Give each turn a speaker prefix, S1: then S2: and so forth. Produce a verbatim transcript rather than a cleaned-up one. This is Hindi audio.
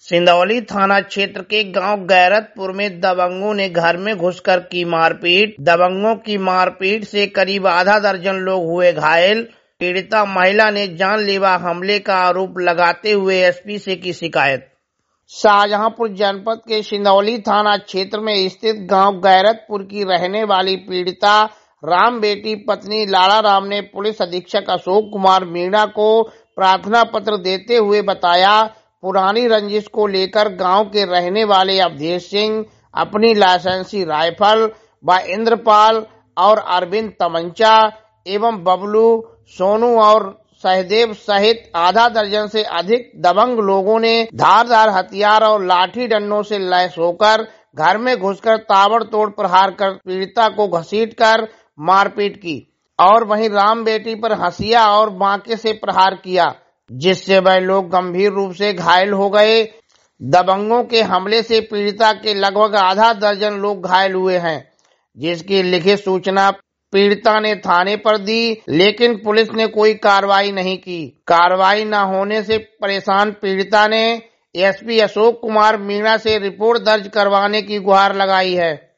S1: सिंदौली थाना क्षेत्र के गांव गैरतपुर में दबंगों ने घर में घुसकर की मारपीट। दबंगों की मारपीट से करीब आधा दर्जन लोग हुए घायल। पीड़िता महिला ने जानलेवा हमले का आरोप लगाते हुए एसपी से की शिकायत। शाहजहांपुर जनपद के सिंदौली थाना क्षेत्र में स्थित गांव गैरतपुर की रहने वाली पीड़िता राम बेटी पत्नी लाला राम ने पुलिस अधीक्षक अशोक कुमार मीणा को प्रार्थना पत्र देते हुए बताया, पुरानी रंजिश को लेकर गांव के रहने वाले अवधेश सिंह अपनी लाइसेंसी राइफल व इंद्रपाल और अरविंद तमंचा एवं बबलू, सोनू और सहदेव सहित आधा दर्जन से अधिक दबंग लोगों ने धारदार हथियार और लाठी डंडों से लैस होकर घर में घुसकर ताबड़तोड़ प्रहार कर पीड़िता को घसीटकर मारपीट की और वहीं राम बेटी पर हंसिया और बांके से प्रहार किया, जिससे वह लोग गंभीर रूप से घायल हो गए। दबंगों के हमले से पीड़िता के लगभग आधा दर्जन लोग घायल हुए हैं, जिसकी लिखित सूचना पीड़िता ने थाने पर दी, लेकिन पुलिस ने कोई कार्रवाई नहीं की। कार्रवाई न होने से परेशान पीड़िता ने एसपी अशोक कुमार मीणा से रिपोर्ट दर्ज करवाने की गुहार लगाई है।